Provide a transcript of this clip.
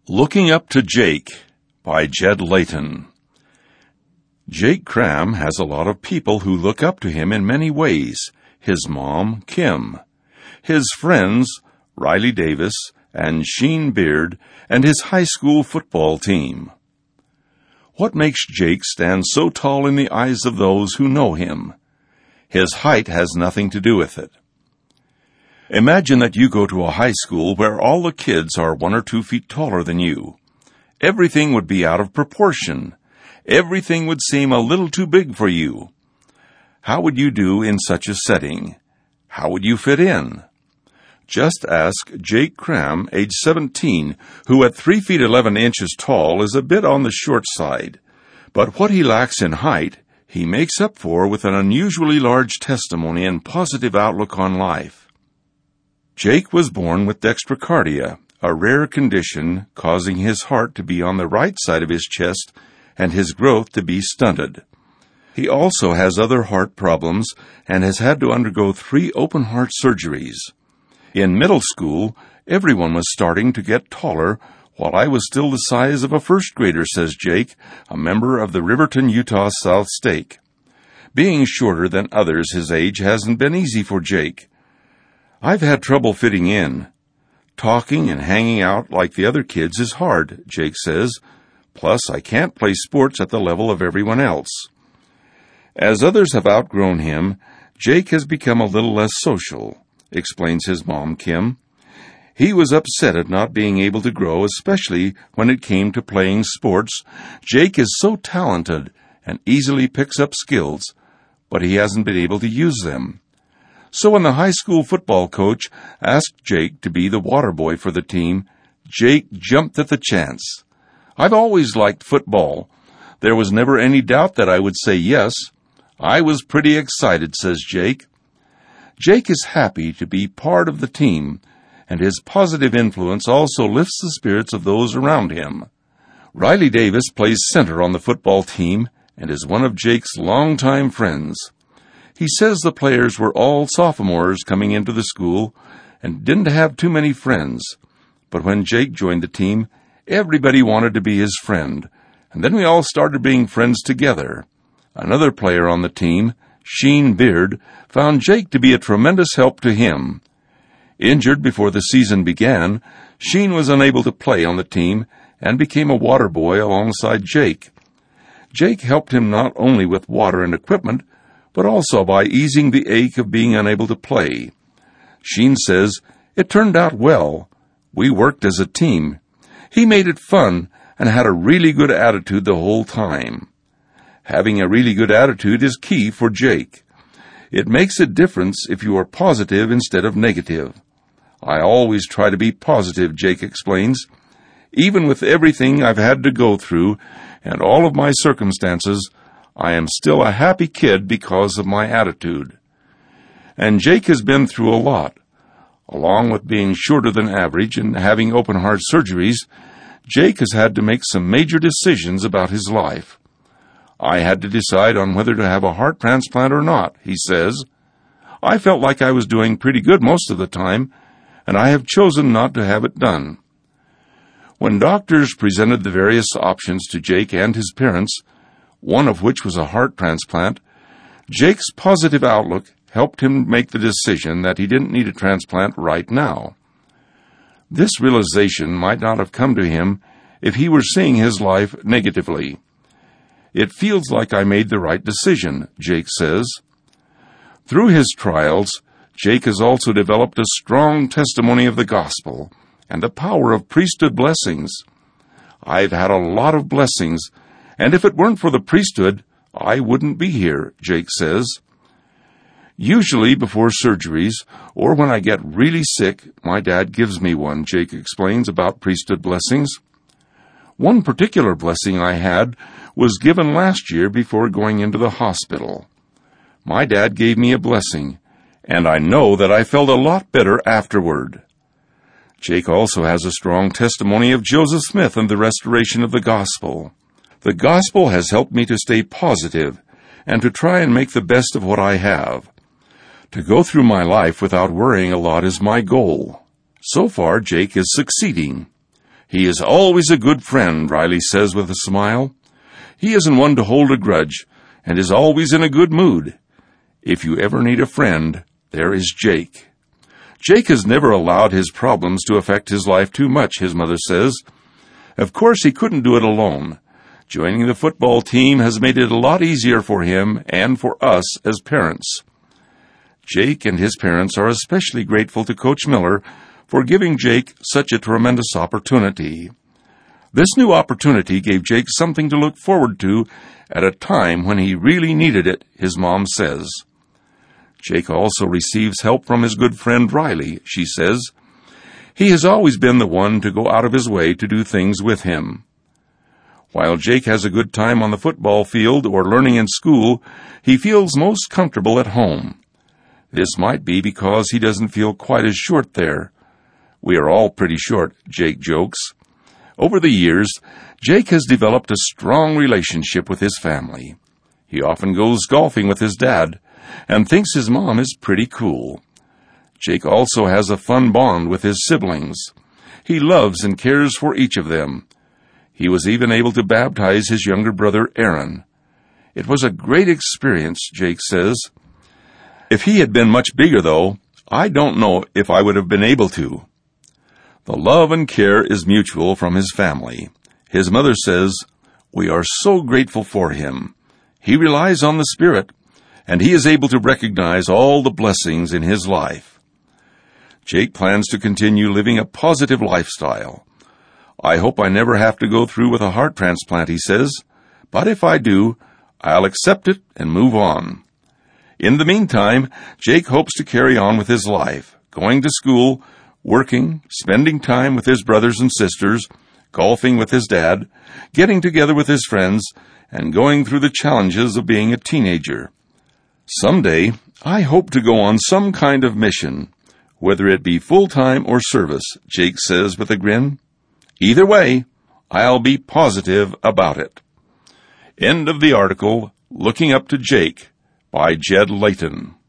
Looking Up to Jake by Jed Layton. Jake Cram has a lot of people who look up to him in many ways. His mom, Kim. His friends, Riley Davis and Sheen Beard, and his high school football team. What makes Jake stand so tall in the eyes of those who know him? His height has nothing to do with it. Imagine that you go to a high school where all the kids are 1 or 2 feet taller than you. Everything would be out of proportion. Everything would seem a little too big for you. How would you do in such a setting? How would you fit in? Just ask Jake Cram, age 17, who at 3 feet 11 inches tall is a bit on the short side. But what he lacks in height, he makes up for with an unusually large testimony and positive outlook on life. Jake was born with dextrocardia, a rare condition causing his heart to be on the right side of his chest and his growth to be stunted. He also has other heart problems and has had to undergo 3 open-heart surgeries. In middle school, everyone was starting to get taller, while I was still the size of a first grader, says Jake, a member of the Riverton, Utah South Stake. Being shorter than others his age hasn't been easy for Jake. I've had trouble fitting in. Talking and hanging out like the other kids is hard, Jake says. Plus, I can't play sports at the level of everyone else. As others have outgrown him, Jake has become a little less social, explains his mom, Kim. He was upset at not being able to grow, especially when it came to playing sports. Jake is so talented and easily picks up skills, but he hasn't been able to use them. So when the high school football coach asked Jake to be the water boy for the team, Jake jumped at the chance. I've always liked football. There was never any doubt that I would say yes. I was pretty excited, says Jake. Jake is happy to be part of the team, and his positive influence also lifts the spirits of those around him. Riley Davis plays center on the football team and is one of Jake's longtime friends. He says the players were all sophomores coming into the school and didn't have too many friends. But when Jake joined the team, everybody wanted to be his friend, and then we all started being friends together. Another player on the team, Sheen Beard, found Jake to be a tremendous help to him. Injured before the season began, Sheen was unable to play on the team and became a water boy alongside Jake. Jake helped him not only with water and equipment, but also by easing the ache of being unable to play. Sheen says, "It turned out well. We worked as a team. He made it fun and had a really good attitude the whole time." Having a really good attitude is key for Jake. It makes a difference if you are positive instead of negative. I always try to be positive, Jake explains. Even with everything I've had to go through and all of my circumstances, I am still a happy kid because of my attitude. And Jake has been through a lot. Along with being shorter than average and having open-heart surgeries, Jake has had to make some major decisions about his life. I had to decide on whether to have a heart transplant or not, he says. I felt like I was doing pretty good most of the time, and I have chosen not to have it done. When doctors presented the various options to Jake and his parents, one of which was a heart transplant, Jake's positive outlook helped him make the decision that he didn't need a transplant right now. This realization might not have come to him if he were seeing his life negatively. It feels like I made the right decision, Jake says. Through his trials, Jake has also developed a strong testimony of the gospel and the power of priesthood blessings. I've had a lot of blessings, and if it weren't for the priesthood, I wouldn't be here, Jake says. Usually before surgeries, or when I get really sick, my dad gives me one, Jake explains about priesthood blessings. One particular blessing I had was given last year before going into the hospital. My dad gave me a blessing, and I know that I felt a lot better afterward. Jake also has a strong testimony of Joseph Smith and the restoration of the gospel. The gospel has helped me to stay positive and to try and make the best of what I have. To go through my life without worrying a lot is my goal. So far, Jake is succeeding. "He is always a good friend," Riley says with a smile. "He isn't one to hold a grudge, and is always in a good mood. If you ever need a friend, there is Jake." Jake has never allowed his problems to affect his life too much, his mother says. Of course, he couldn't do it alone. Joining the football team has made it a lot easier for him and for us as parents. Jake and his parents are especially grateful to Coach Miller for giving Jake such a tremendous opportunity. This new opportunity gave Jake something to look forward to at a time when he really needed it, his mom says. Jake also receives help from his good friend Riley, she says. He has always been the one to go out of his way to do things with him. While Jake has a good time on the football field or learning in school, he feels most comfortable at home. This might be because he doesn't feel quite as short there. We are all pretty short, Jake jokes. Over the years, Jake has developed a strong relationship with his family. He often goes golfing with his dad and thinks his mom is pretty cool. Jake also has a fun bond with his siblings. He loves and cares for each of them. He was even able to baptize his younger brother, Aaron. It was a great experience, Jake says. If he had been much bigger, though, I don't know if I would have been able to. The love and care is mutual from his family. His mother says, "We are so grateful for him. He relies on the Spirit, and he is able to recognize all the blessings in his life." Jake plans to continue living a positive lifestyle. "I hope I never have to go through with a heart transplant," he says, "but if I do, I'll accept it and move on." In the meantime, Jake hopes to carry on with his life, going to school, working, spending time with his brothers and sisters, golfing with his dad, getting together with his friends, and going through the challenges of being a teenager. Someday, I hope to go on some kind of mission, whether it be full-time or service, Jake says with a grin. Either way, I'll be positive about it. End of the article, Looking Up to Jake, by Jed Layton.